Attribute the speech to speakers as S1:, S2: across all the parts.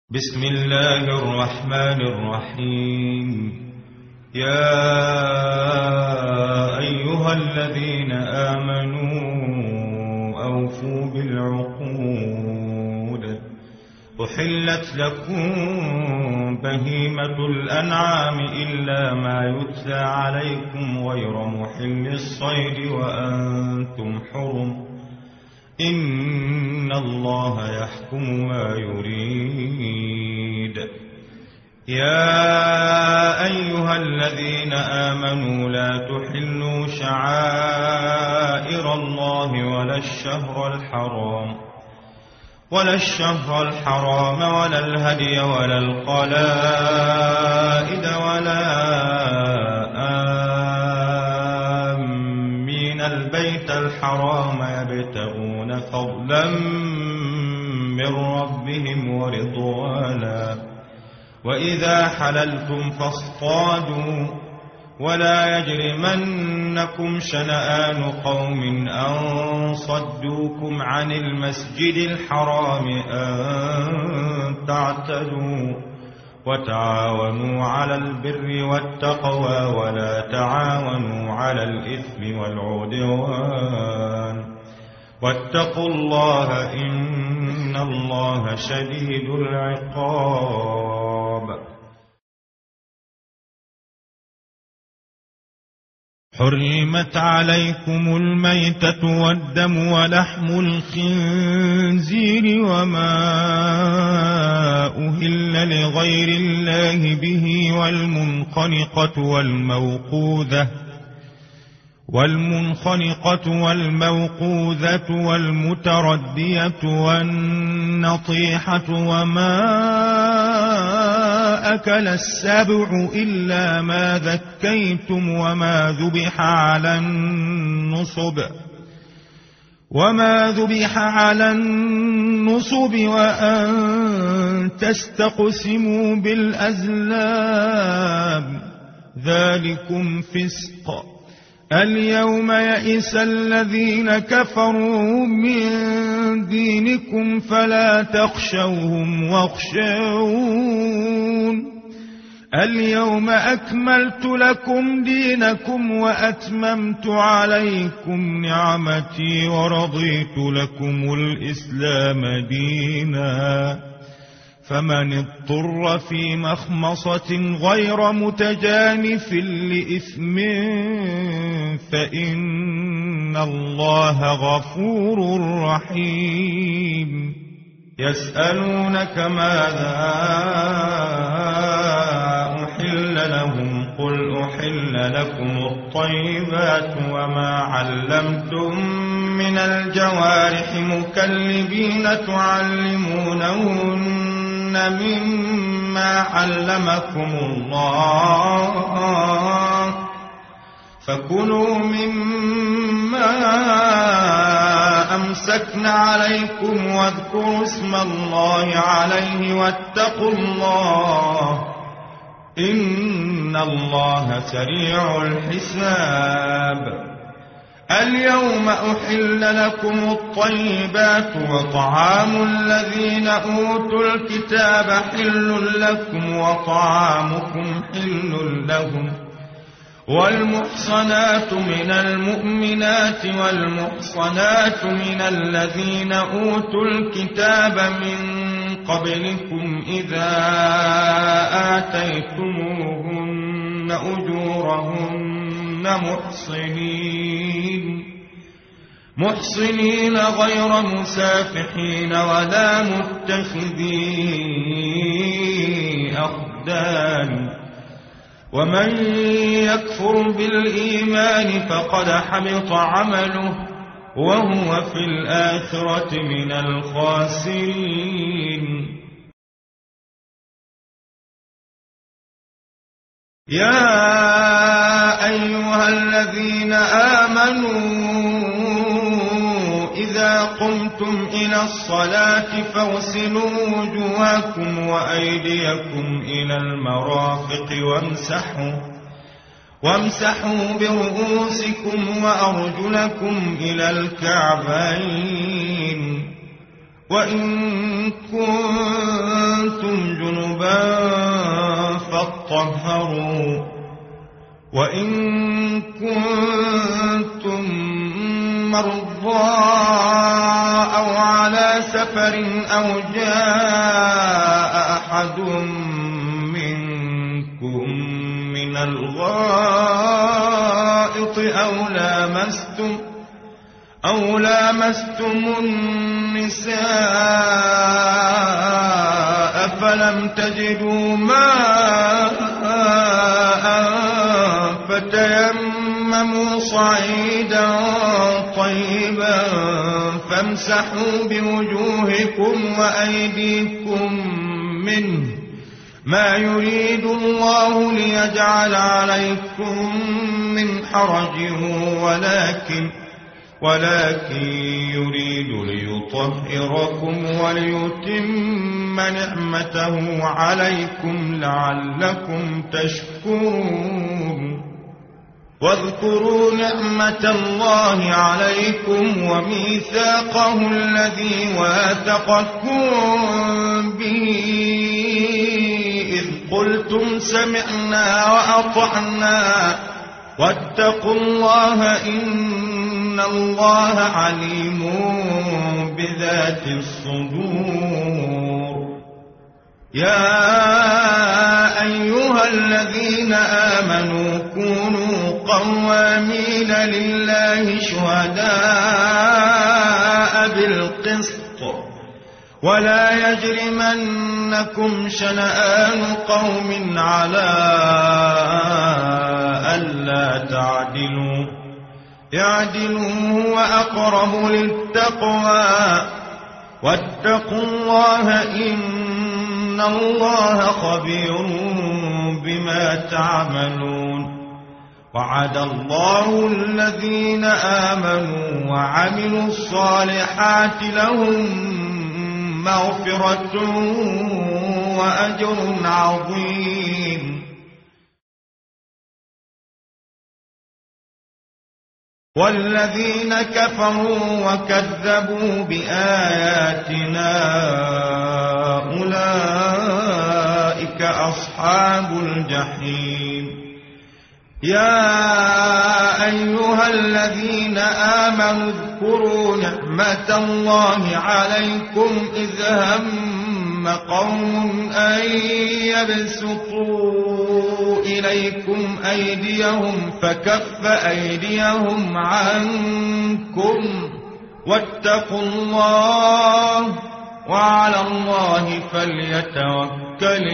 S1: بسم الله الرحمن الرحيم. يا أيها الذين آمنوا أوفوا بالعقود. أحلت لكم بهيمة الأنعام إلا ما يتلى عليكم غير محل الصيد وأنتم حرم. إن الله يحكم ما يريد. يا أيها الذين آمنوا لا تحلوا شعائر الله ولا الشهر الحرام ولا الهدي ولا القلائد ولا آمين البيت الحرام يبتغون فضلا من ربهم ورضوانا. وإذا حللتم فاصطادوا ولا يجرمنكم شنآن قوم أن صدوكم عن المسجد الحرام أن تعتدوا. وتعاونوا على البر والتقوى ولا تعاونوا على الإثم والعدوان. واتقوا الله إن الله شديد العقاب. حرمت عليكم الميتة والدم ولحم الخنزير وما أهل لغير الله به والمنخنقة والموقوذة والمتردية والنطيحة وما أكل السبع إلا ما ذكيتم وما ذبح على النصب وأن تستقسموا بالأزلام ذلكم فسق. اليوم يئس الذين كفروا من دينكم فلا تخشوهم واخشون. اليوم أكملت لكم دينكم وأتممت عليكم نعمتي ورضيت لكم الإسلام دينا. فمن اضطر في مخمصة غير متجانف لإثم فإن الله غفور رحيم. يسألونك ماذا أحل لهم قل أحل لكم الطيبات وما علمتم من الجوارح مكلبين تعلمونهن مما علمكم الله فكلوا مما أمسكن عليكم واذكروا اسم الله عليه واتقوا الله إن الله سريع الحساب. اليوم أحل لكم الطيبات وطعام الذين أوتوا الكتاب حل لكم وطعامكم حل لهم. والمحصنات من المؤمنات والمحصنات من الذين أوتوا الكتاب من قبلكم إذا آتيتموهن أجورهن محصنين غير مسافحين ولا متخذي أخدان. ومن يكفر بالإيمان فقد حبط عمله وهو في الآخرة من الخاسرين. يا أيها الذين آمنوا إذا قمتم إلى الصلاة فاغسلوا وجوهكم وأيديكم إلى المرافق وامسحوا برؤوسكم وأرجلكم إلى الكعبين وإن كنتم كنتم جنبا فاطهروا وإن كنتم مرضى أو على سفر أو جاء أحد منكم من الغائط أو لامستم النساء فلم تجدوا ماء فتيمموا صعيدا طيبا فامسحوا بوجوهكم وأيديكم منه ما يريد الله ليجعل عليكم من حرج ولكن يريد ليطهركم وليتم نعمته عليكم لعلكم تشكرون واذكروا نعمة الله عليكم وميثاقه الذي واثقكم به إذ قلتم سمعنا وأطعنا واتقوا الله إن الله عليم بذات الصدور يا أيها الذين آمنوا كونوا قوامين لله شهداء بالقسط ولا يجرمنكم شنآن قوم على ألا تعدلوا اعدلوا هو أقرب للتقوى واتقوا الله إن الله خبير بما تعملون وعد الله الذين آمنوا وعملوا الصالحات لهم مغفرة وأجر عظيم والذين كفروا وكذبوا بآياتنا أولئك أصحاب الجحيم يا أيها الذين آمنوا اذكروا نعمة الله عليكم إذ هم قوم أن يبسطوا إليكم أيديهم فكف أيديهم عنكم واتقوا الله وعلى الله فليتوكل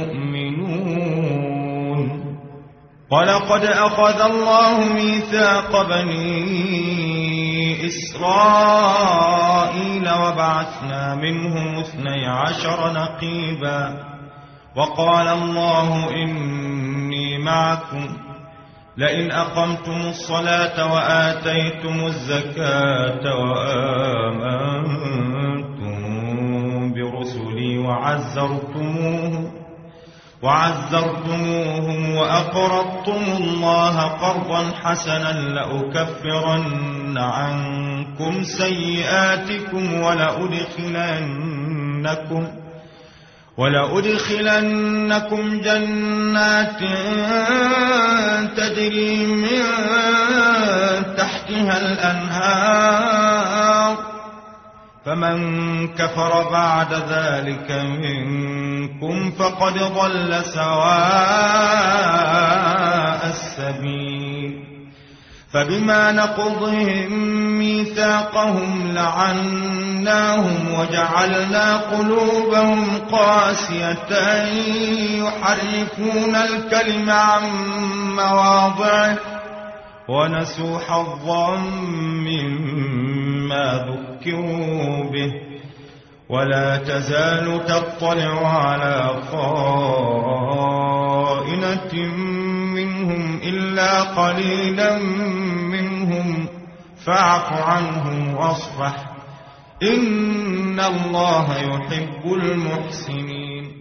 S1: المؤمنون ولقد أخذ الله ميثاق بني إسرائيل وبعثنا منهم 12 نقيبا وقال الله إني معكم لئن أقمتم الصلاة وآتيتم الزكاة وآمنتم برسلي وعزرتموهم وأقرضتم الله قرضا حسنا لأكفرن عنكم سيئاتكم ولأدخلنكم جنات تجري من تحتها الأنهار فمن كفر بعد ذلك منكم فقد ضل سواء السبيل فبما نقضهم ميثاقهم لعناهم وجعلنا قلوبهم قاسية يحرفون الكلم عن مواضعه ونسوا حظا مما ذكروا به ولا تزال تطلع على خائنة منهم إلا قليلا منهم فاعف عنهم واصفح إن الله يحب المحسنين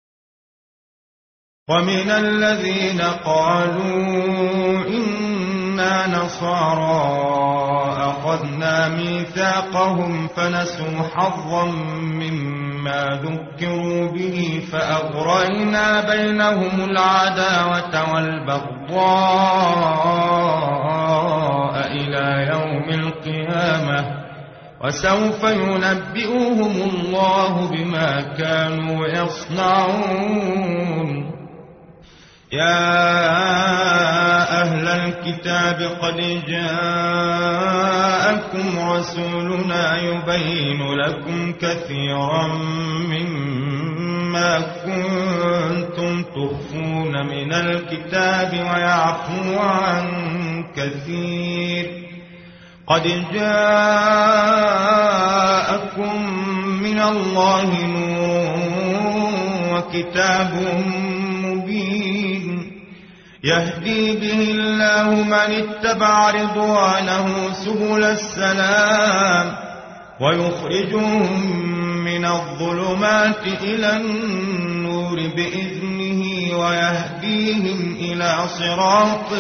S1: ومن الذين قالوا إن إنا نصارى أخذنا ميثاقهم فنسوا حظا مما ذكروا به فأغرينا بينهم العداوة والبغضاء إلى يوم القيامة وسوف ينبئهم الله بما كانوا يصنعون. يا أهل الكتاب قد جاءكم رسولنا يبين لكم كثيرا مما كنتم تخفون من الكتاب ويعفو عن كثير. قد جاءكم من الله نور وكتاب مبين يهدي به الله من اتبع رضوانه سبل السلام ويخرجهم من الظلمات إلى النور بإذنه ويهديهم إلى صراط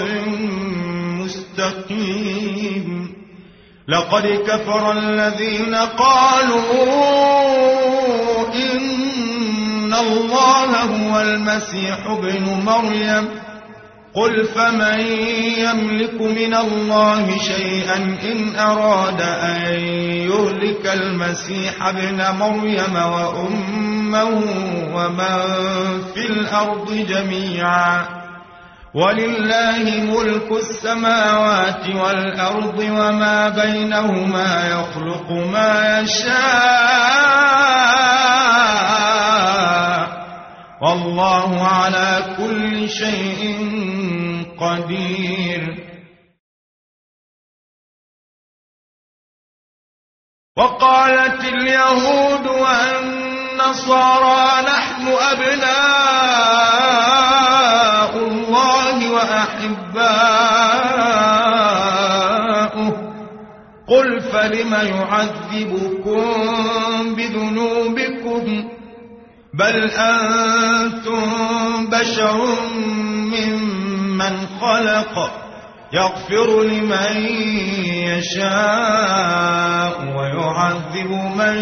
S1: مستقيم. لقد كفر الذين قالوا إن الله هو المسيح ابن مريم قل فمن يملك من الله شيئا إن أراد أن يهلك المسيح ابن مريم وأمه ومن في الأرض جميعا ولله ملك السماوات والأرض وما بينهما يخلق ما يشاء والله على كل شيء قدير. وقالت اليهود والنصارى نحن أبناء الله وأحباؤه قل فلم يعذبكم بذنوبكم بل أنتم بشر ممن خلق يغفر لمن يشاء ويعذب من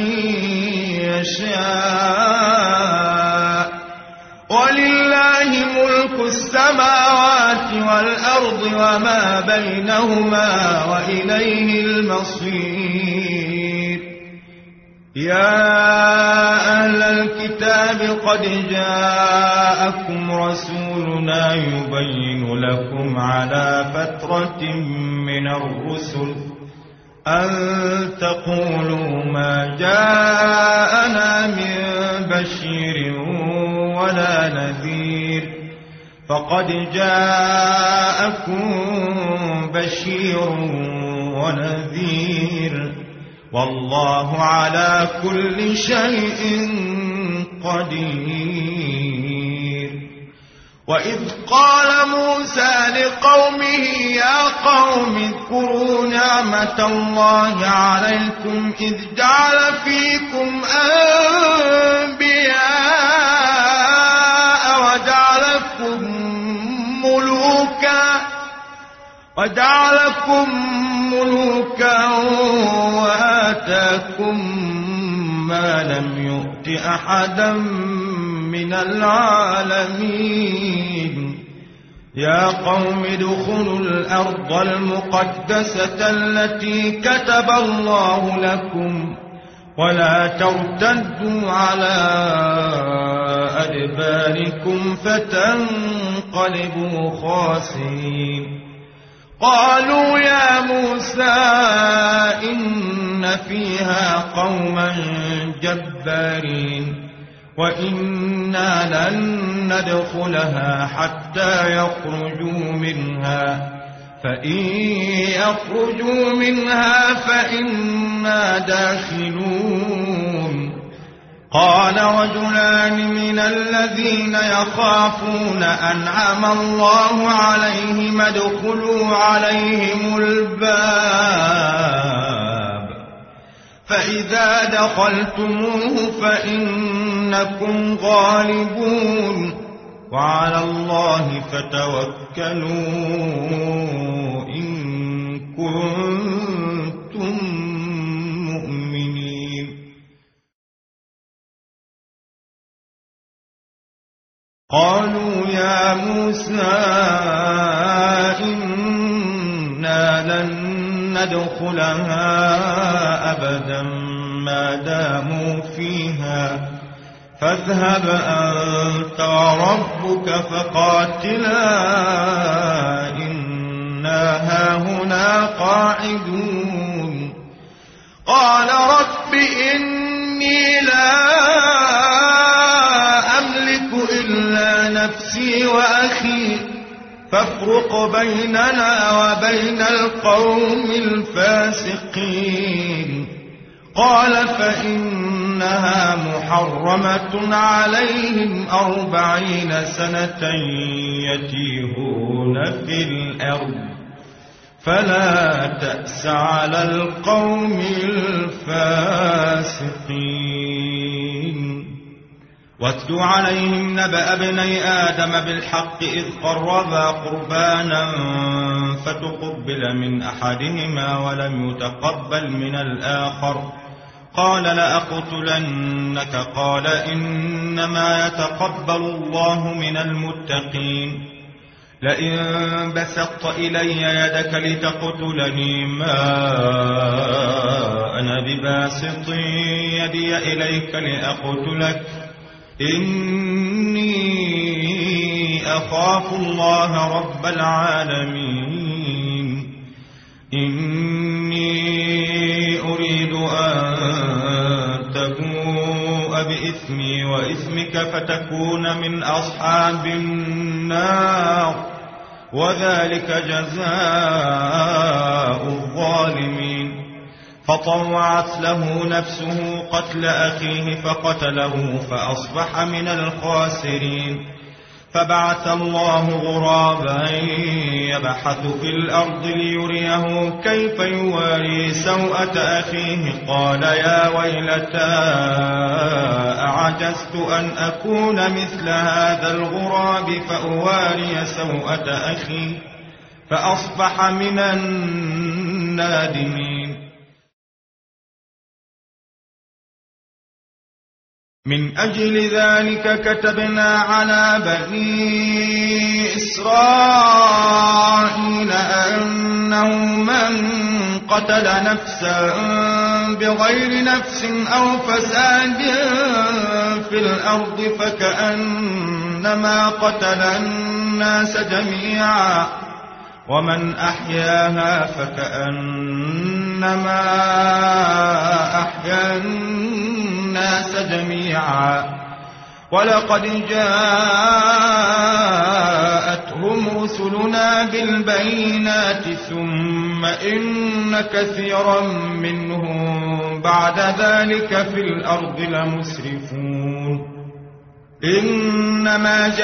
S1: يشاء ولله ملك السماوات والأرض وما بينهما وإليه المصير. يا أهل الكتاب قد جاءكم رسولنا يبين لكم على فترة من الرسل أن تقولوا ما جاءنا من بشير ولا نذير فقد جاءكم بشير ونذير والله على كل شيء قدير. وإذ قال موسى لقومه يا قوم اذكروا نعمة الله عليكم إذ جعل فيكم أنبياء وجعلكم ملوكا وآتاكم ما لم يؤت أحدا من العالمين. يا قوم ادخلوا الأرض المقدسة التي كتب الله لكم ولا ترتدوا على أدباركم فتنقلبوا خاسرين. قالوا يا موسى إن فيها قوما جبارين وإنا لن ندخلها حتى يخرجوا منها فإن يخرجوا منها فإنا داخلون. قال رجلان من الذين يخافون أنعم الله عليهم ادخلوا عليهم الباب فإذا دخلتموه فإنكم غالبون وعلى الله فتوكلوا إن كنتم مؤمنين. قالوا يا موسى إنا لن ندخلها أبدا ما داموا فيها فاذهب أنت وربك فقاتلا إنا هاهنا قاعدون. قال رب إني لا أملك إلا نفسي وأخي فافرق بيننا وبين القوم الفاسقين. قال فإنها محرمة عليهم 40 سنة يتيهون في الأرض فلا تأس على القوم الفاسقين. واتل عليهم نبأ ابني آدم بالحق إذ قربا قربانا فتقبل من أحدهما ولم يتقبل من الآخر قال لأقتلنك قال إنما يتقبل الله من المتقين. لئن بسطت إلي يدك لتقتلني ما أنا بباسط يدي إليك لأقتلك إني أخاف الله رب العالمين. إني أريد أن تبوء بإثمي وإثمك فتكون من أصحاب النار وذلك جزاء الظالمين. فطوعت له نفسه قتل أخيه فقتله فأصبح من الخاسرين. فبعث الله غرابا يبحث في الأرض ليريه كيف يواري سوءة أخيه قال يا ويلتى أعجزت أن أكون مثل هذا الغراب فأواري سوءة أخي فأصبح من النادمين. من أجل ذلك كتبنا على بني إسرائيل أنه من قتل نفسا بغير نفس أو فساد في الأرض فكأنما قتل الناس جميعا ومن أحياها فكأنما أحيا الناس جميعا. ولقد جاءتهم رسلنا بالبينات ثم إن كثيرا منهم بعد ذلك في الأرض لمسرفون. إنما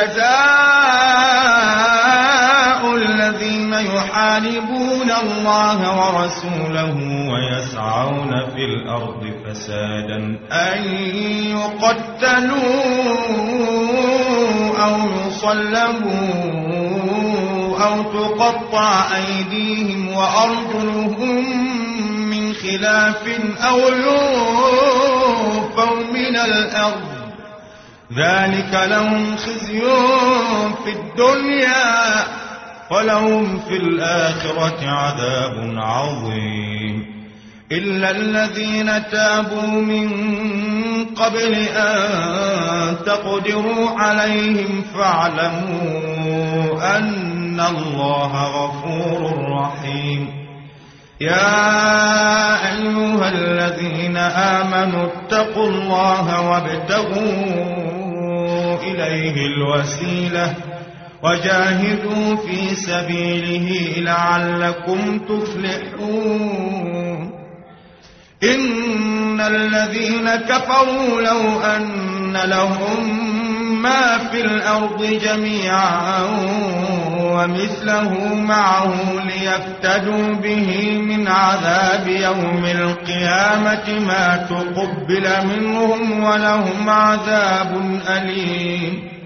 S1: جزاء الذين يحاربون الله ورسوله ويسعون في الأرض فسادا أن يقتلوا أو يصلبوا أو تقطع أيديهم وأرجلهم من خلاف أو ينفوا من الأرض ذلك لهم خزي في الدنيا ولهم في الآخرة عذاب عظيم. إلا الذين تابوا من قبل أن تقدروا عليهم فاعلموا أن الله غفور رحيم. يا أيها الذين آمنوا اتقوا الله وابتغوا إليه الوسيلة وجاهدوا في سبيله لعلكم تفلحون. إن الذين كفروا لو أن لهم ما في الأرض جميعا ومثله معه ليفتدوا به من عذاب يوم القيامة ما تقبل منهم ولهم عذاب أليم.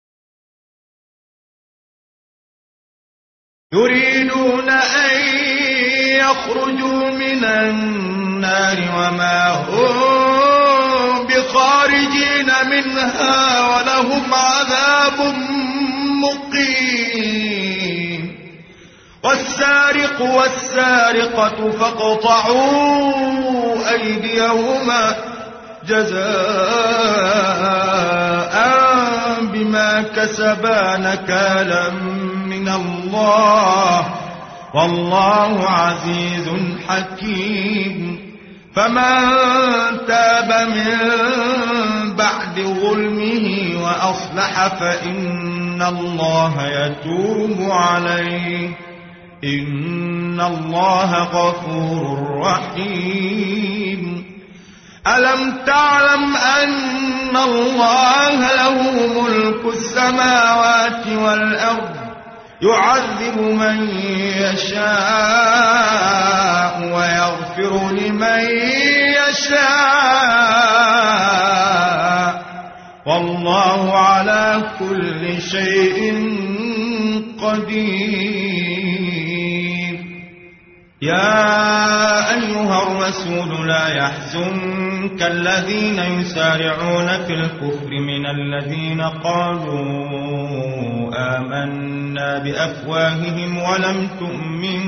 S1: يريدون أن يخرجوا من النار وما هم بخارجين منها ولهم عذاب مقيم. والسارق والسارقة فاقطعوا أيديهما جزاء بما كسبا نكالا من الله والله عزيز حكيم. فمن تاب من بعد ظلمه وأصلح فإن الله يتوب عليه إن الله غفور رحيم. ألم تعلم أن الله له ملك السماوات والأرض يعذب من يشاء ويغفر لمن يشاء والله على كل شيء قدير. يا أيها الرسول لا يحزنك الذين يسارعون في الكفر من الذين قالوا آمنا بأفواههم ولم تؤمن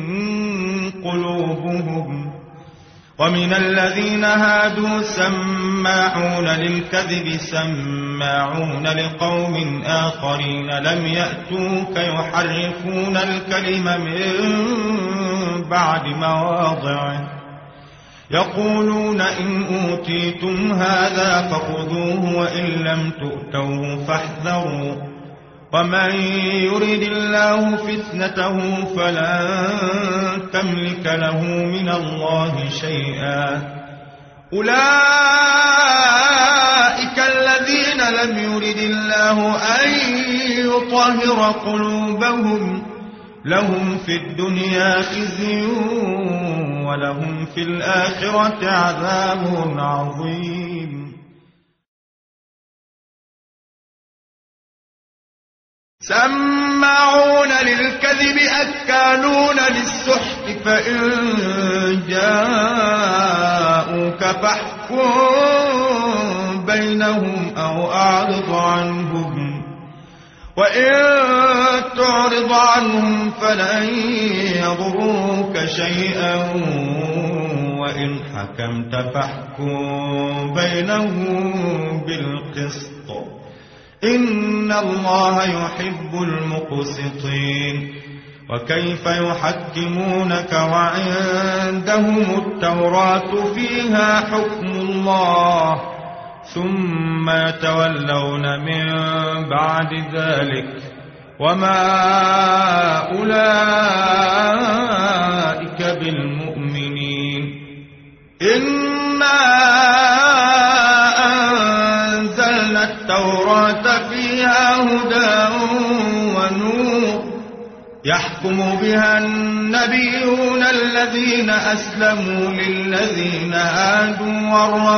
S1: قلوبهم ومن الذين هادوا سماعون للكذب سماعون لقوم آخرين لم يأتوك يحرفون الكلم من بعد مواضعه يقولون إن أوتيتم هذا فخذوه وإن لم تؤتوه فاحذروا ومن يرد الله فتنته فلن تملك له من الله شيئا. أولئك الذين لم يرد الله أن يطهر قلوبهم لهم في الدنيا خزي ولهم في الآخرة عذاب عظيم. سماعون للكذب أكالون للسحت فإن جاءوك فاحكم بينهم أو أعرض عنهم وإن تعرض عنهم فلن يضروك شيئا وإن حكمت فاحكم بينهم بالقسط إن الله يحب المقسطين. وكيف يحكمونك وعندهم التوراة فيها حكم الله ثم يتولون من بعد ذلك وما أولئك بالمؤمنين. إنا أنزلنا التوراة فيها هدى ونور يحكم بها النبيون الذين أسلموا للذين هادوا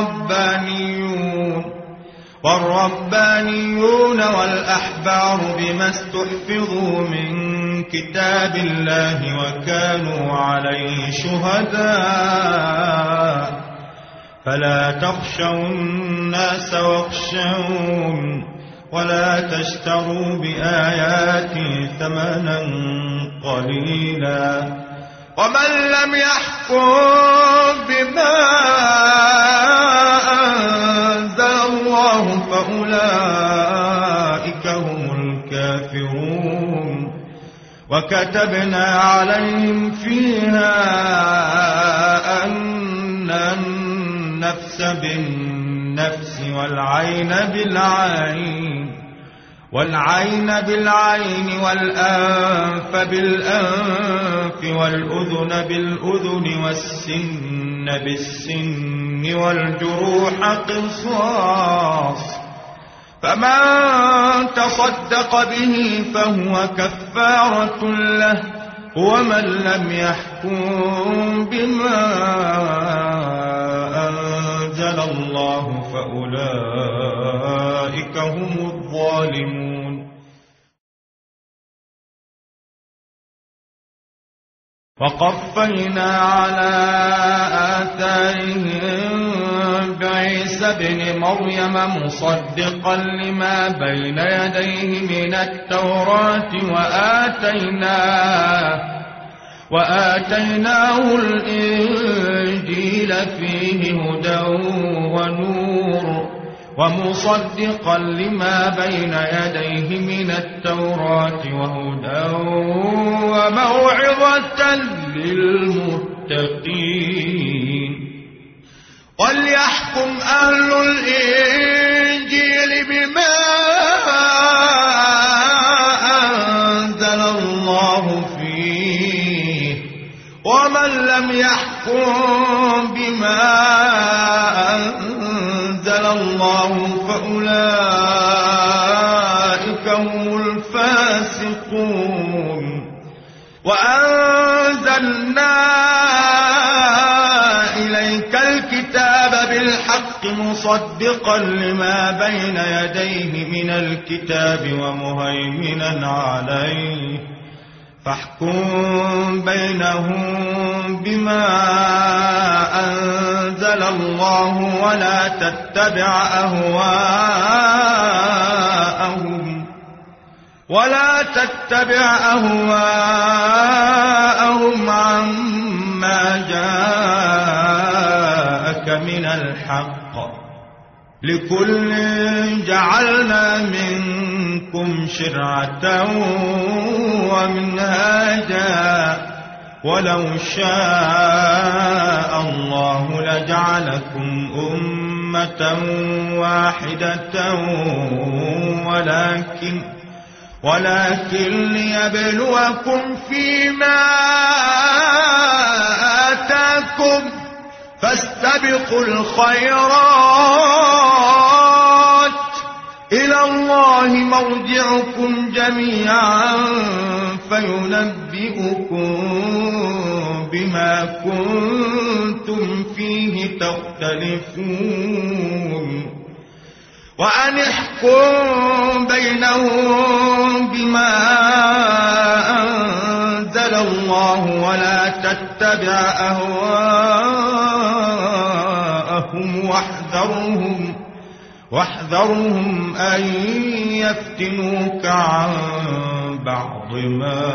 S1: والربانيون والأحبار بما استحفظوا من كتاب الله وكانوا عليه شهداء فلا تخشوا الناس واخشون ولا تشتروا بآياتي ثمنا قليلا ومن لم يحكم بما أنزل الله فأولئك هم الكافرون. وكتبنا عليهم فيها أن النفس بالنفس والعين بالعين والأنف بالأنف والأذن بالأذن والسن بالسن والجروح قصاص فمن تصدق به فهو كفارة له ومن لم يحكم بما أنزل الله فأولئك هم الظالمون. وقفينا على آثارهم بعيسى ابن مريم مصدقا لما بين يديه من التوراة وآتيناه الإنجيل فيه هدى ونور ومصدقا لما بين يديه من التوراة وهدى وموعظة للمتقين. وليحكم أهل الإنجيل بما أنزل الله فيه ومن لم يحكم بما أنزل الله فأولئك هم الفاسقون. وأنزلنا إليك الكتاب بالحق مصدقا لما بين يديه من الكتاب ومهيمنا عليه فاحكم بينهم بما أنزل الله ولا تتبع أهواءهم عما جاءك من الحق. لكل جعلنا منكم شرعة ومنهاجا ولو شاء الله لجعلكم أمة واحدة ولكن ليبلوكم فيما آتاكم فاستبقوا الخيرات إلى الله مرجعكم جميعا فينبئكم بما كنتم فيه تختلفون. وأن احكم بينهم بما أنزل الله ولا تتبع أهواءهم واحذرهم أن يفتنوك عن بعض ما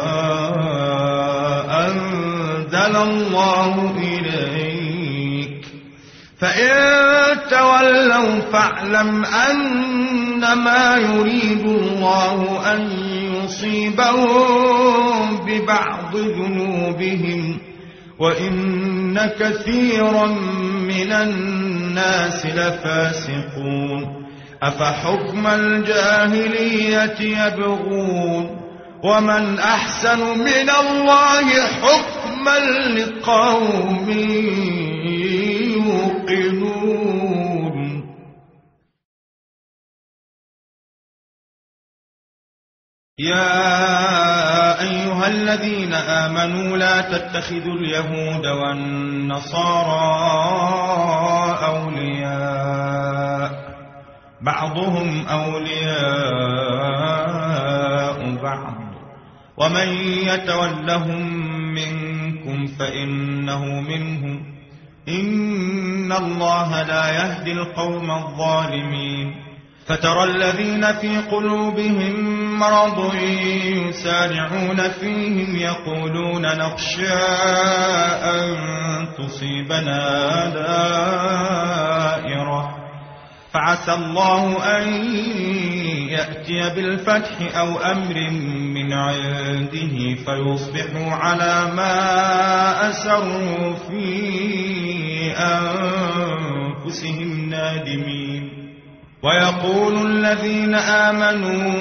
S1: أنزل الله إليك. فإن تولوا فاعلم أنما يريد الله أن يصيبهم ببعض ذنوبهم وإن كثيرا من الناس لفاسقون. أفحكم الجاهلية يبغون ومن أحسن من الله حكما لقوم يوقنون. يا أيها الذين آمنوا لا تتخذوا اليهود والنصارى أولياء بعضهم أولياء بعض ومن يتولهم منكم فإنه منهم إن الله لا يهدي القوم الظالمين. فترى الذين في قلوبهم مرض يسارعون فيهم يقولون نخشى أن تصيبنا دائرة فعسى الله أن يأتي بالفتح أو أمر من عنده فيصبحوا على ما أسروا في أنفسهم نادمين. ويقول الذين آمنوا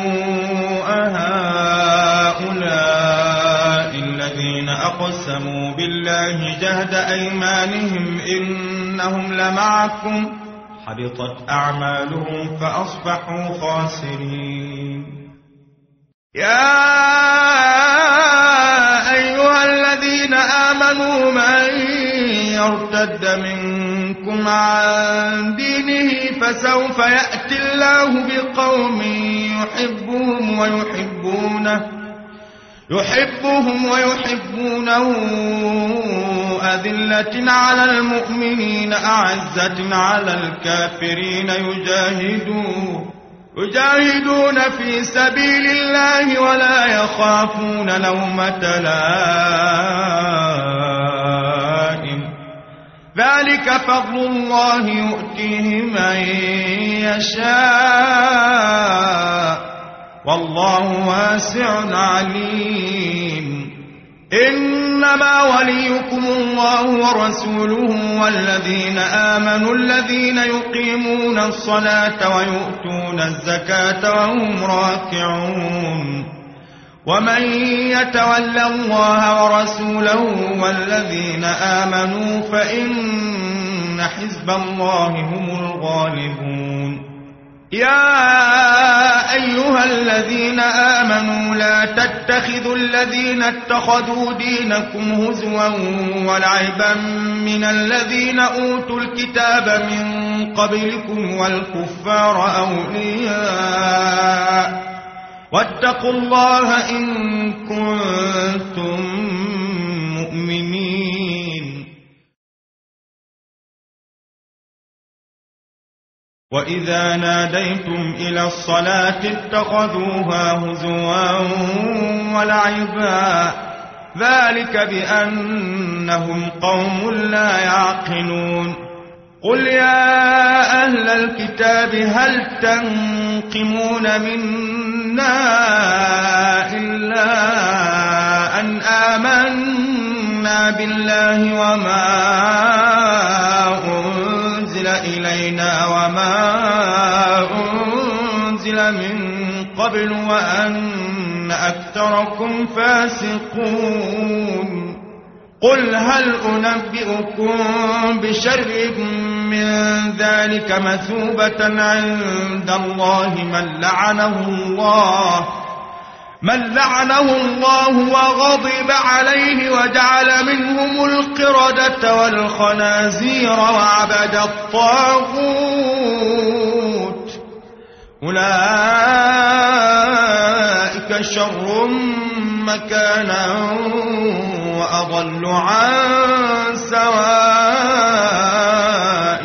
S1: أهؤلاء الذين أقسموا بالله جهد أيمانهم إنهم لمعكم حبطت أعمالهم فأصبحوا خاسرين. يا أيها الذين آمنوا من يرتد منكم عن دينه فسوف يأتي الله بقوم يحبهم ويحبونه أذلة على المؤمنين أعزة على الكافرين يجاهدون في سبيل الله ولا يخافون لومة لائم ذلك فضل الله يؤتيه من يشاء والله واسع عليم إنما وليكم الله ورسوله والذين آمنوا الذين يقيمون الصلاة ويؤتون الزكاة وهم راكعون ومن يتول الله ورسوله والذين آمنوا فإن حزب الله هم الغالبون يا أيها الذين آمنوا لا تتخذوا الذين اتخذوا دينكم هزوا ولعبا من الذين أوتوا الكتاب من قبلكم والكفار أولياء واتقوا الله إن كنتم مؤمنين وإذا ناديتم إلى الصلاة اتخذوها هزوا ولعبا ذلك بأنهم قوم لا يعقلون قل يا أهل الكتاب هل تنقمون منا إلا أن آمنا بالله وما أنزل إلينا وما أنزل من قبل وأن أكثركم فاسقون قل هل أنبئكم بشر من ذلك مثوبة عند الله من لعنه الله وغضب عليه وجعل منهم القردة والخنازير وعبد الطاغوت أولئك شر مكانا وأضل عن سواء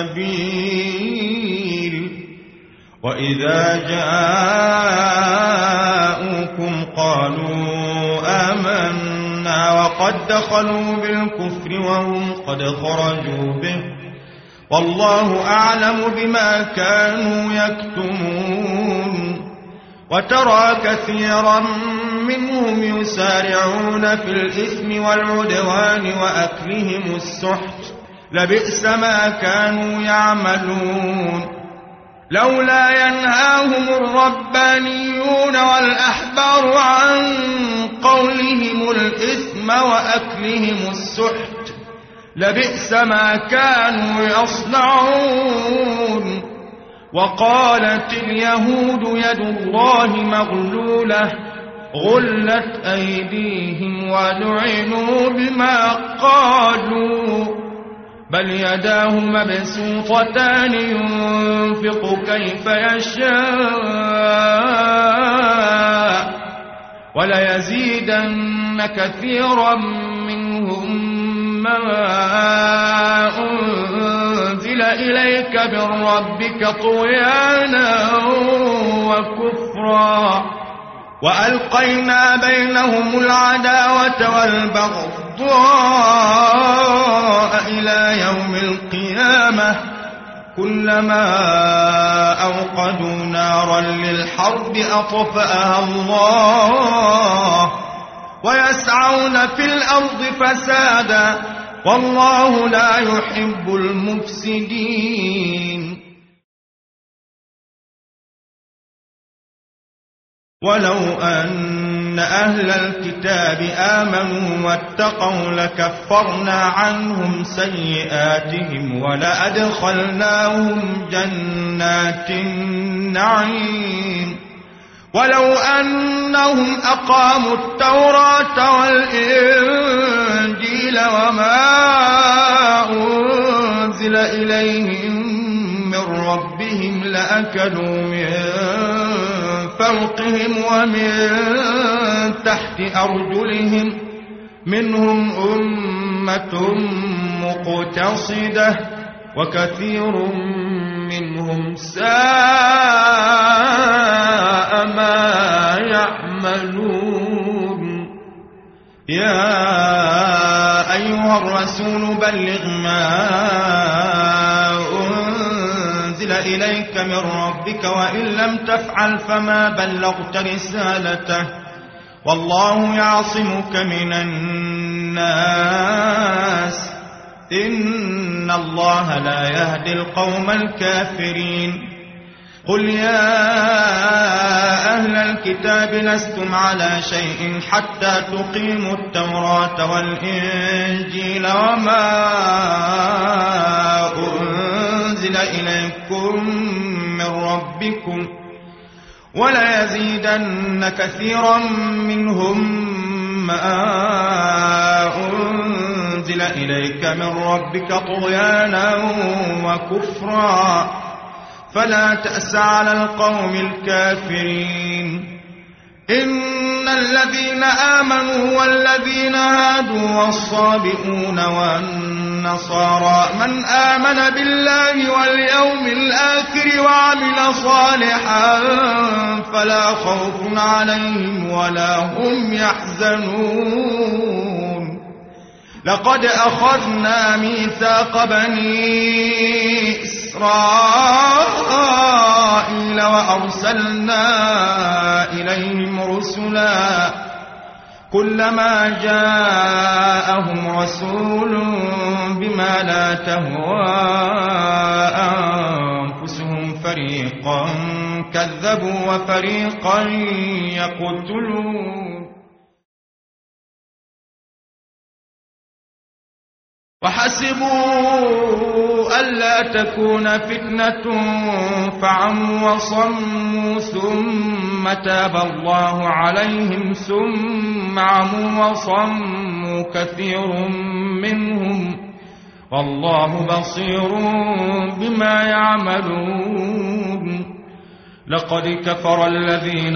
S1: السبيل وإذا جاءوكم قالوا آمنا وقد دخلوا بالكفر وهم قد خرجوا به والله أعلم بما كانوا يكتمون وترى كثيرا منهم يسارعون في الإثم والعدوان وأكلهم السحت لبئس ما كانوا يعملون لولا ينهاهم الربانيون والأحبار عن قولهم الإثم وأكلهم السحت لبئس ما كانوا يصنعون وقالت اليهود يد الله مغلولة غلت أيديهم ولعنوا بما قالوا بل يداه مبسوطتان ينفق كيف يشاء وليزيدن كثيرا منهم ما أنزل إليك من ربك طغيانا وكفرا وألقينا بينهم العداوة والبغضاء إلى يوم القيامة كلما أوقدوا نارا للحرب أطفأها الله ويسعون في الأرض فسادا والله لا يحب المفسدين ولو أن أهل الكتاب آمنوا واتقوا لكفرنا عنهم سيئاتهم ولأدخلناهم جنات النعيم ولو أنهم أقاموا التوراة والإنجيل وما أنزل إليهم من ربهم لأكلوا من فوقهم ومن تحت أرجلهم منهم أمة مقتصدة وكثير منهم ساء ما يعملون. يا أيها الرسول بلغ ما أنزل إليك من ربك وإن لم تفعل فما بلغت رسالته والله يعصمك من الناس إن الله لا يهدي القوم الكافرين. قل يا أهل الكتاب لستم على شيء حتى تقيموا التوراة والإنجيل وما أنزل إليكم من ربكم وليزيدن كثيرا منهم ما أنزل إليك من ربك طغيانا وكفرا فلا تأس على القوم الكافرين. إن الذين آمنوا والذين هادوا والصابئون والنصارى من آمن بالله واليوم الآخر وعمل صالحا فلا خوف عليهم ولا هم يحزنون. لقد أخذنا ميثاق بني إسرائيل وأرسلنا إليهم رسلا كلما جاءهم رسول بما لا تهوى أنفسهم فريقا كذبوا وفريقا يقتلون. وحسبوا ألا تكون فتنة فعموا وصموا ثم تاب الله عليهم ثم عموا وصموا كثير منهم والله بصير بما يعملون. لقد كفر الذين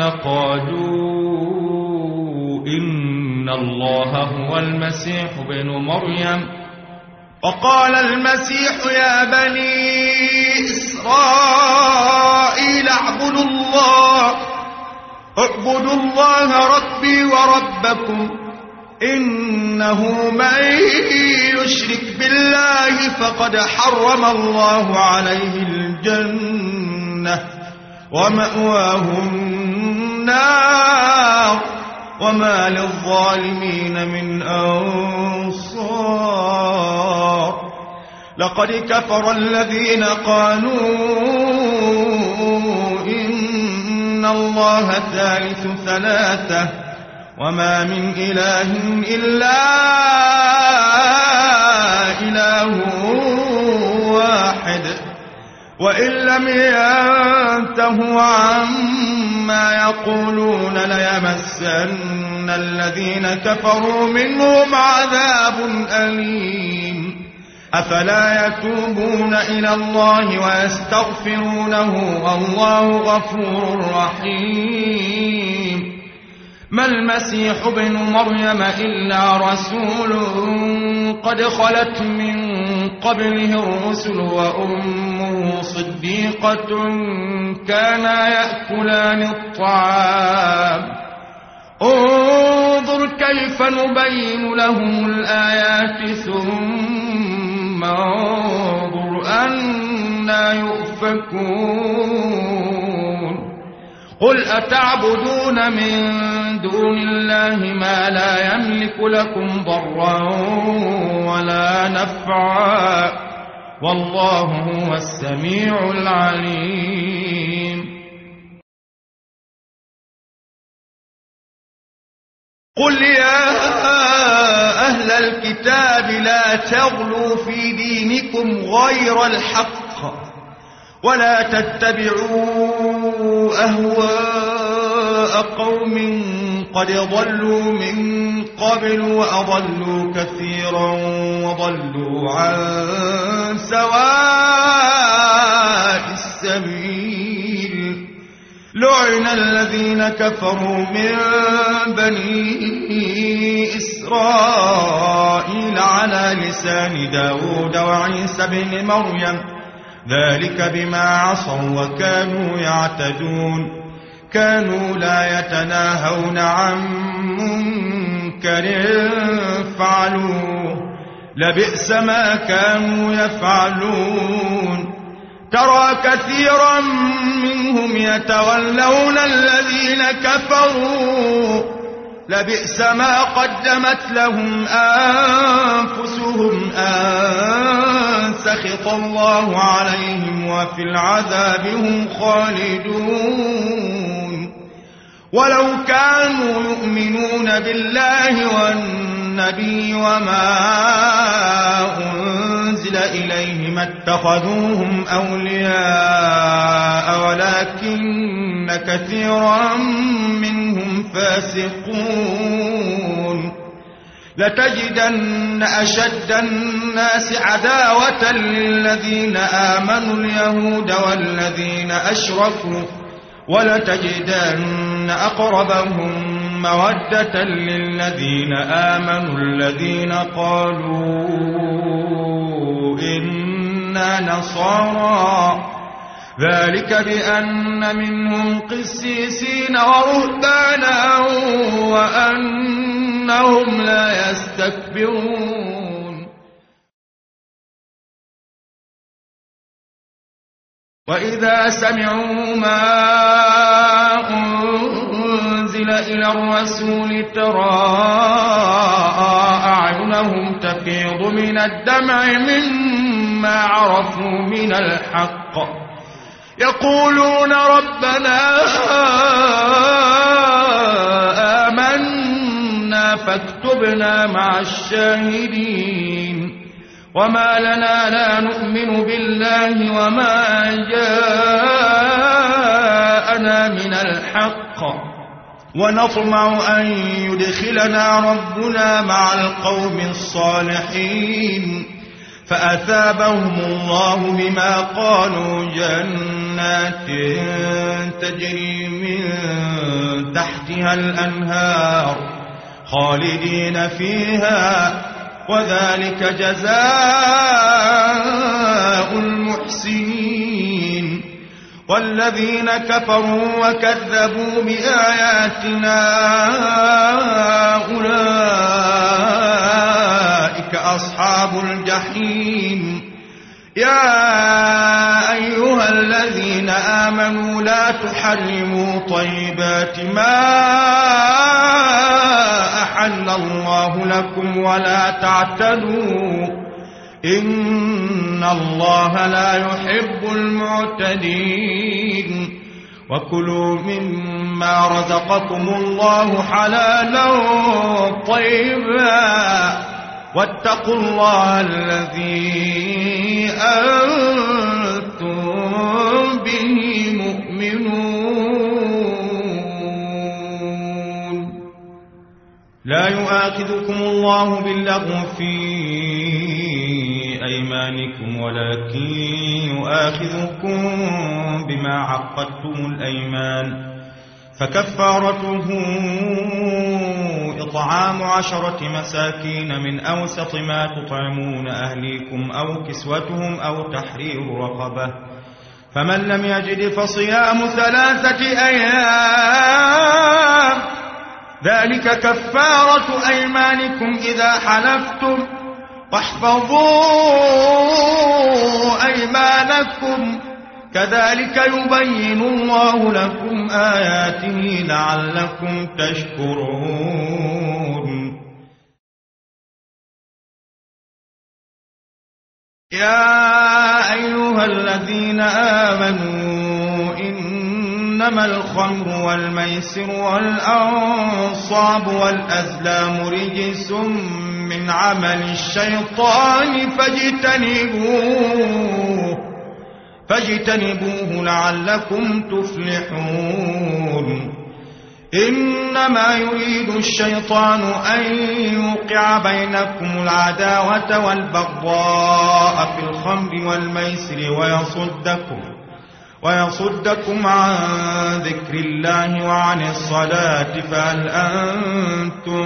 S1: قالوا إن الله هو المسيح ابن مريم وقال المسيح يا بني إسرائيل اعبدوا الله ربي وربكم إنه من يشرك بالله فقد حرم الله عليه الجنة ومأواه النار وما للظالمين من أنصار. لقد كفر الذين قالوا إن الله ثالث ثلاثة وما من إله إلا إله واحد وإن لم ينتهوا عما يقولون ليمسن الذين كفروا منهم عذاب أليم. أفلا يتوبون إلى الله ويستغفرونه والله غفور رحيم. ما المسيح ابن مريم إلا رسول قد خلت من قبله الرسل وأمه صديقة كانا يأكلان الطعام انظر كيف نبين لهم الآيات ثم انظر أنى يؤفكون. قل أتعبدون من دون الله ما لا يملك لكم ضرا ولا نفعا والله هو السميع العليم. قل يا أهل الكتاب لا تغلوا في دينكم غير الحق ولا تتبعوا أهواء قوم قد ضلوا من قبل وأضلوا كثيرا وضلوا عن سواء السبيل. لعن الذين كفروا من بني إسرائيل على لسان داود وعيسى بن مريم ذلك بما عصوا وكانوا يعتدون كانوا لا يتناهون عن منكر فعلوه لبئس ما كانوا يفعلون ترى كثيرا منهم يتولون الذين كفروا لبئس ما قدمت لهم أنفسهم أن سخط الله عليهم وفي العذاب هم خالدون ولو كانوا يؤمنون بالله والنبي وما أنزل إليه ما اتخذوهم أولياء ولكن كثيرا منهم فاسقون لتجدن أشد الناس عداوة للذين آمنوا اليهود والذين أشركوا ولتجدن أقربهم مودة للذين آمنوا الذين قالوا إنا نصارى ذلك بأن منهم قسيسين ورهبانا وأنهم لا يستكبرون وإذا سمعوا ما أنزل إلى الرسول ترى أعينهم تفيض من الدمع مما عرفوا من الحق يقولون ربنا آمنا فاكتبنا مع الشاهدين وما لنا لا نؤمن بالله وما جاءنا من الحق ونطمع أن يدخلنا ربنا مع القوم الصالحين فأثابهم الله بما قالوا جنات تجري من تحتها الأنهار خالدين فيها وذلك جزاء المحسنين والذين كفروا وكذبوا بآياتنا أولئك أصحاب الجحيم يا أيها الذين آمنوا لا تحرموا طيبات ما أحل الله لكم ولا تعتدوا إن الله لا يحب المعتدين وكلوا مما رزقكم الله حلالا طيبا واتقوا الله الذي أنتم به مؤمنون لا يؤاخذكم الله باللغو في أيمانكم ولكن يؤاخذكم بما عقدتم الأيمان فكفارته إطعام 10 مساكين من أوسط ما تطعمون أهليكم أو كسوتهم أو تحرير رقبة فمن لم يجد فصيام 3 أيام ذلك كفارة أيمانكم إذا حلفتم واحفظوا أيمانكم كذلك يبين الله لكم آياته لعلكم تشكرون يا أيها الذين آمنوا إنما الخمر والميسر والأنصاب والأزلام رجس من عمل الشيطان فاجتنبوه لعلكم تفلحون إنما يريد الشيطان أن يوقع بينكم العداوة والبغضاء في الخمر والميسر ويصدكم عن ذكر الله وعن الصلاة فهل أنتم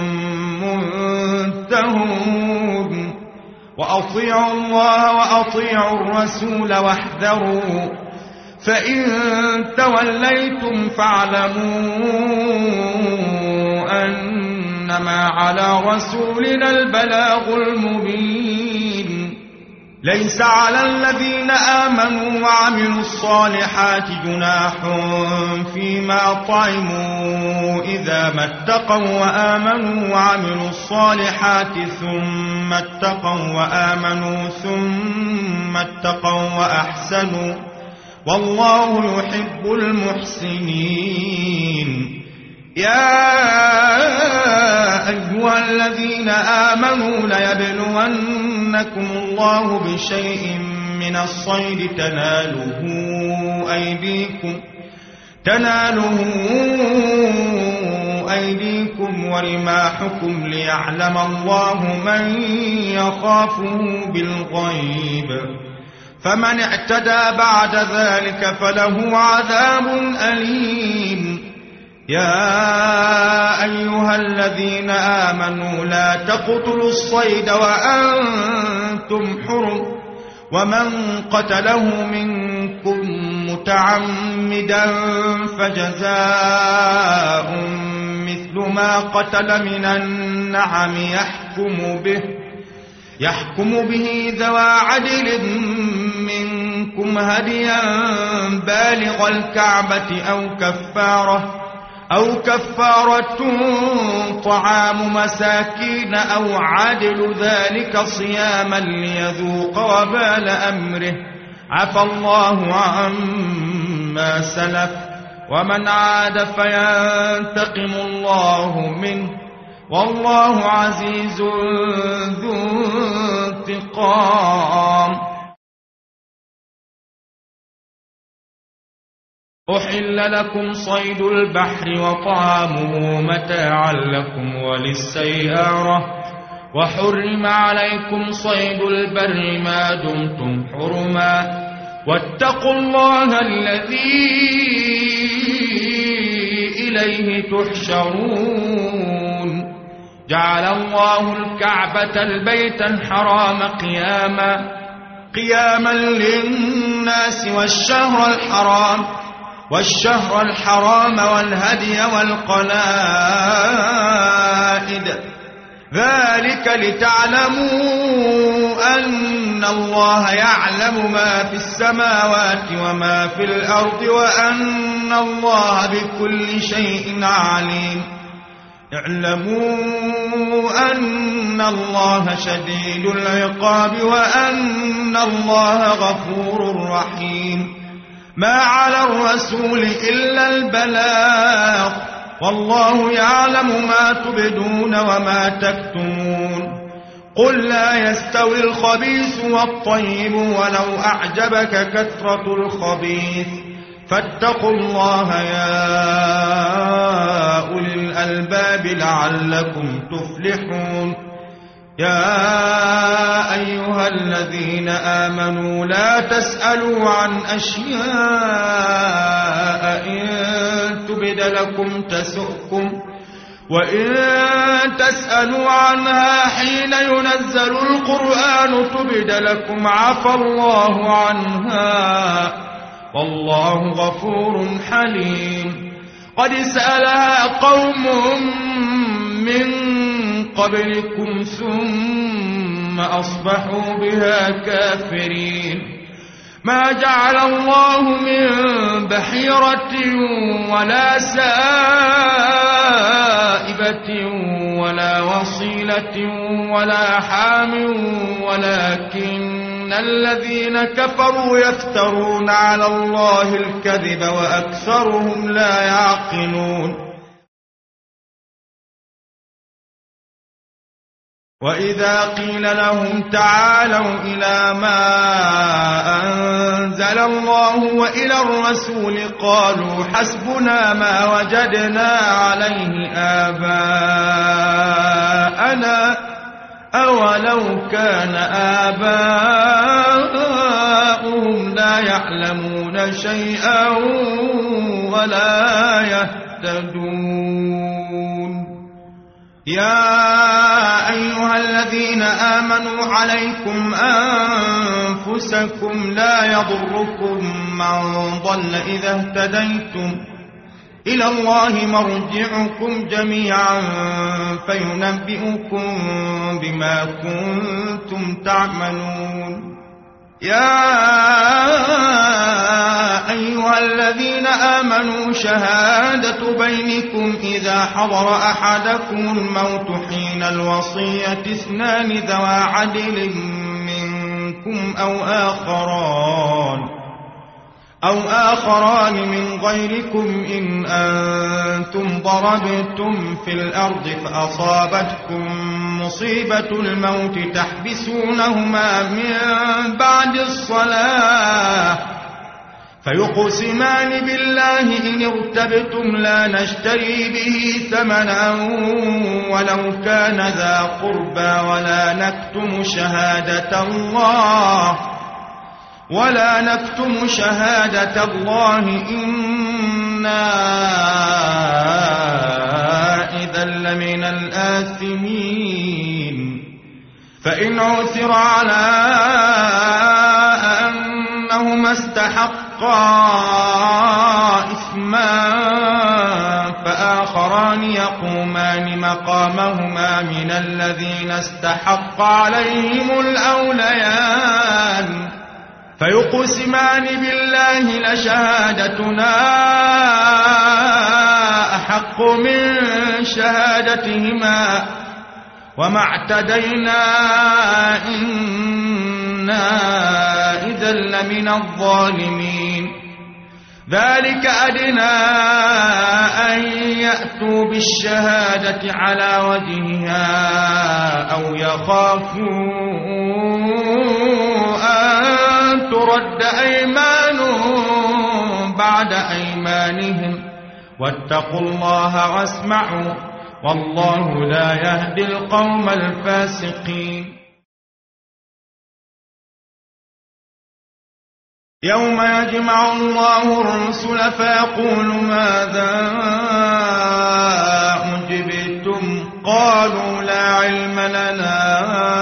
S1: منتهون وأطيعوا الله وأطيعوا الرسول واحذروا فإن توليتم فاعلموا أنما على رسولنا البلاغ المبين ليس على الذين آمنوا وعملوا الصالحات جناح فيما طعموا إذا ما اتقوا وآمنوا وعملوا الصالحات ثم اتقوا وآمنوا ثم اتقوا وأحسنوا والله يحب المحسنين يا أيها الذين آمنوا ليبلونكم الله بشيء من الصيد تناله أيديكم ورماحكم ليعلم الله من يخافه بالغيب فمن اعتدى بعد ذلك فله عذاب أليم يا أيها الذين آمنوا لا تقتلوا الصيد وأنتم حرم ومن قتله منكم متعمدا فجزاء مثل ما قتل من النعم يحكم به ذوى عدل منكم هديا بالغ الكعبة أو كفارة طعام مساكين أو عدل ذلك صياما ليذوق وبال أمره عفى الله عما سلف ومن عاد فينتقم الله منه والله عزيز ذو انتقام أحل لكم صيد البحر وطعامه متاعا لكم وللسيارة وحرم عليكم صيد البر ما دمتم حرما واتقوا الله الذي إليه تحشرون جعل الله الكعبة البيت الحرام قياما للناس والشهر الحرام والهدي والقلائد ذلك لتعلموا أن الله يعلم ما في السماوات وما في الأرض وأن الله بكل شيء عليم اعلموا أن الله شديد العقاب وأن الله غفور رحيم ما على الرسول إلا البلاغ والله يعلم ما تبدون وما تكتمون قل لا يستوي الخبيث والطيب ولو أعجبك كثرة الخبيث فاتقوا الله يا أولي الألباب لعلكم تفلحون يا أيها الذين آمنوا لا تسألوا عن أشياء إن تبد لكم تسؤكم وإن تسألوا عنها حين ينزل القرآن تبد لكم عفى الله عنها والله غفور حليم قد سألها قوم من قبلكم ثم أصبحوا بها كافرين ما جعل الله من بحيرة ولا سائبة ولا وصيلة ولا حام ولكن الذين كفروا يفترون على الله الكذب وأكثرهم لا يعقلون وإذا قيل لهم تعالوا إلى ما أنزل الله وإلى الرسول قالوا حسبنا ما وجدنا عليه آباءنا أولو كان آباؤهم أكثرهم لا يعلمون شيئا ولا يهتدون يا أيها الذين آمنوا عليكم أنفسكم لا يضركم من ضل إذا اهتديتم إلى الله مرجعكم جميعا فينبئكم بما كنتم تعملون يا أيها الذين آمنوا شهادة بينكم إذا حضر أحدكم الموت حين الوصية اثنان ذوى عدل منكم أو آخران من غيركم إن أنتم ضربتم في الأرض فأصابتكم مصيبة الموت تحبسونهما من بعد الصلاة فيقسمان بالله إن ارتبتم لا نشتري به ثمنا ولو كان ذا قربى ولا نكتم شهادة الله إنا إذا لمن الآثمين فإن عثر على أنهما استحقا إثما فآخران يقومان مقامهما من الذين استحق عليهم الأوليان فيقسمان بالله لشهادتنا أحق من شهادتهما وما اعتدينا إنا إذا لمن الظالمين ذلك أدنى أن يأتوا بالشهادة على وجهها أو يخافوا أن ترد أيمان بعد أيمانهم واتقوا الله واسمعوا والله لا يهدي القوم الفاسقين يوم يجمع الله الرسل فيقول ماذا أجبتم قالوا لا علم لنا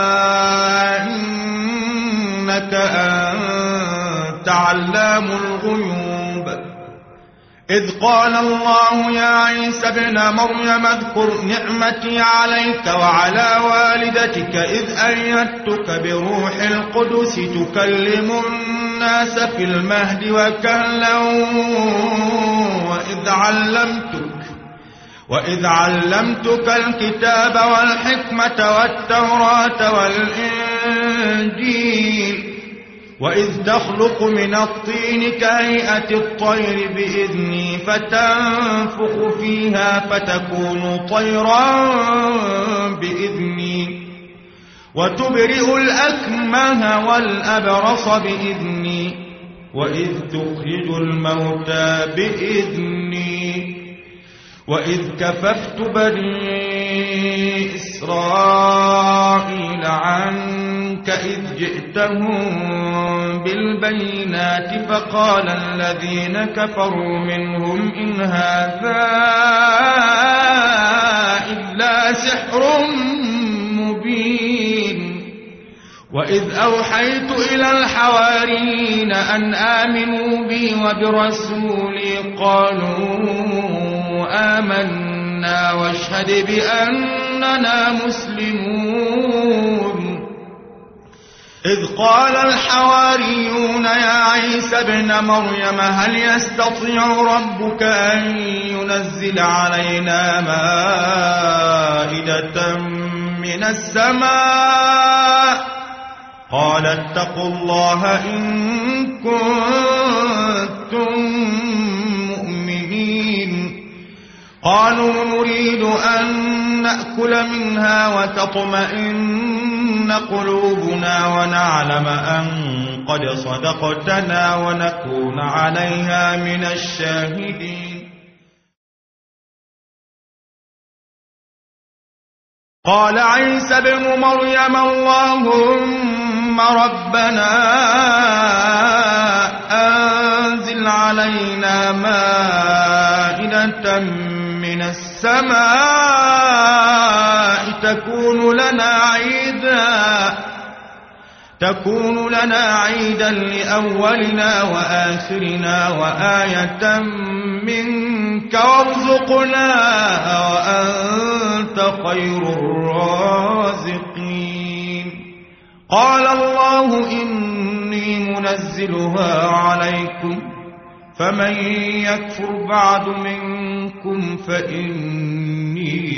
S1: إنك أنت علام الغيوب إذ قال الله يا عيسى ابن مريم اذكر نعمتي عليك وعلى والدتك إذ أيدتك بروح القدس تكلم الناس في المهد وكهلا وإذ علمتك الكتاب والحكمة والتوراة والإنجيل وإذ تخلق من الطين كهيئة الطير بإذني فتنفخ فيها فتكون طيرا بإذني وتبرئ الأكمه والأبرص بإذني وإذ تخرج الموتى بإذني وإذ كففت بني إسرائيل عنك إذ جئتهم بالبينات فقال الذين كفروا منهم إن هذا إلا سحر مبين وإذ أوحيت إلى الحواريين أن آمنوا بي وبرسولي قالوا آمنا واشهد بأننا مسلمون إذ قال الحواريون يا عيسى ابن مريم هل يستطيع ربك أن ينزل علينا مائدة من السماء قال اتقوا الله إن كنتم مؤمنين قالوا نريد أن نأكل منها وتطمئن قلوبنا ونعلم أن قد صدقتنا ونكون عليها من الشاهدين قال عيسى ابن مريم اللهم ربنا أنزل علينا مائدة من السماء تكون لنا عيدا لأولنا وآخرنا وآية منك وارزقنا وأنت خير الرازقين. قال الله إني منزلها عليكم فمن يكفر بعد منكم فإني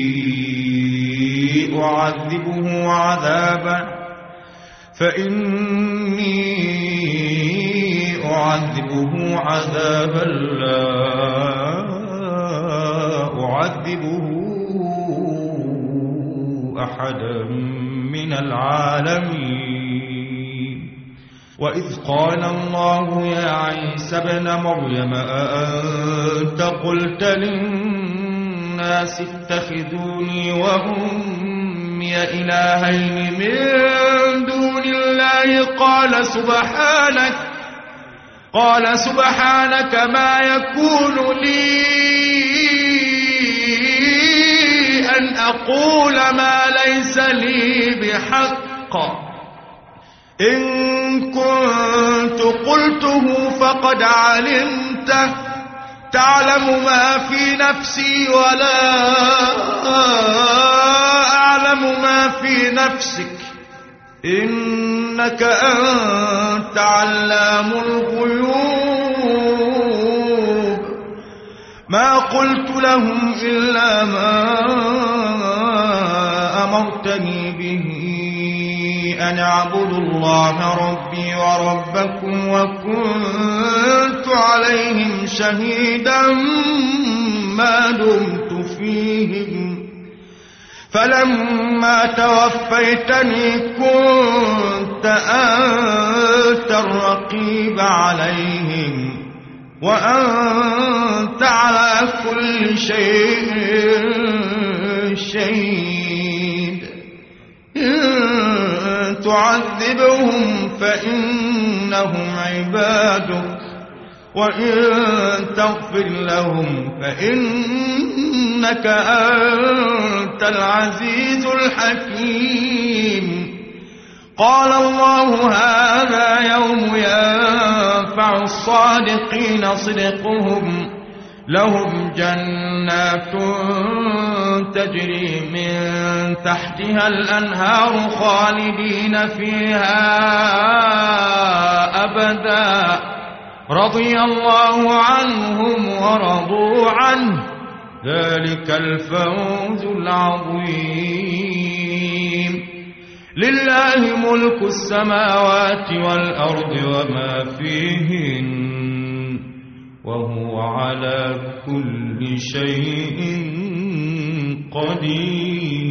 S1: أعذبه عذابا لا أعذبه أحدا من العالمين. وإذ قال الله يا عيسى ابن مريم أأنت قلت للناس اتخذوني وأمي إلهين من دون الله قال سبحانك ما يكون لي أن أقول ما ليس لي بحق إن كنت قلته فقد علمته تعلم ما في نفسي ولا أعلم ما في نفسك إنك أنت علام الغيوب. ما قلت لهم إلا ما أمرتني به أن اعبدوا الله ربي وربكم وكنت عليهم شهيدا ما دمت فيهم فلما توفيتني كنت أنت الرقيب عليهم وأنت على كل شيء شهيد. إن تعذبهم فإنهم عبادك وإن تغفر لهم فإنك أنت العزيز الحكيم. قال الله هذا يوم ينفع الصادقين صدقهم لهم جنات تجري من تحتها الأنهار خالدين فيها أبدا رضي الله عنهم ورضوا عنه ذلك الفوز العظيم. لله ملك السماوات والأرض وما فيهن وهو على كل شيء قدير.